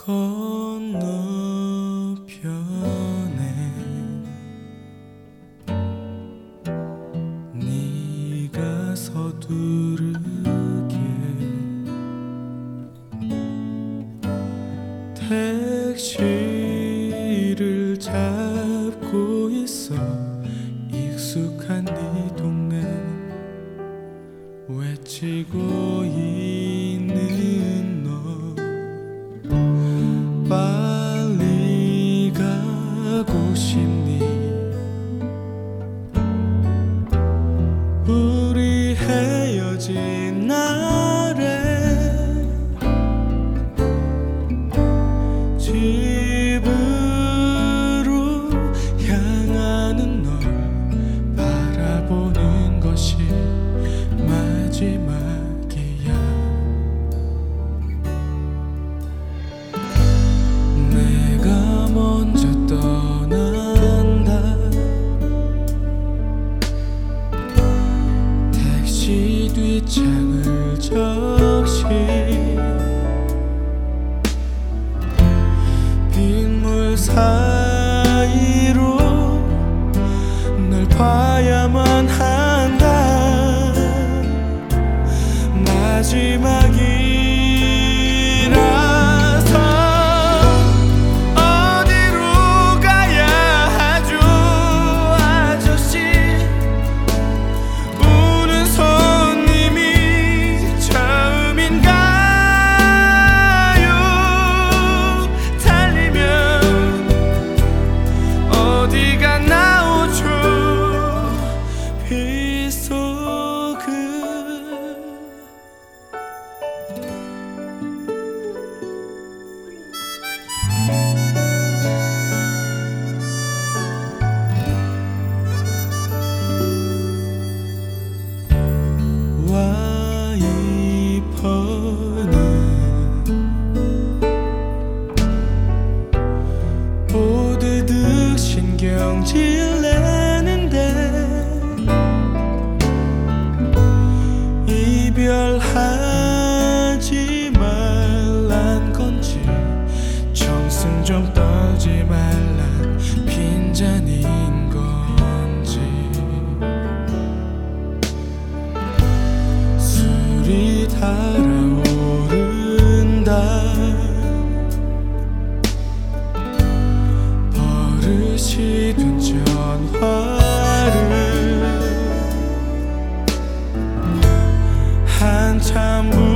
건너편에 네가 서두르게 택시를 잡고 있어. 익숙한 네 동네 외치고 있는 너, 빨리 가고 싶니? 우리 헤어진 날에 집으로 향하는 널 바라보는 것이 마지막이야. 내가 먼저 떠난다. 택시 뒷창을 적시 빗물 사이로 널 봐야만 한다. 마지막이라서 어디로 가야 하죠? 아저씨, 우는 손님이 처음인가요? 달리면 어디가 나오죠? 빗속을 와이퍼는 오드득 신경질 내는데 이별하지 말란 건지 정승 좀 떨지 말란 빈잔인 건지 술이 달아오른다. 버릇이 된 전화를 한참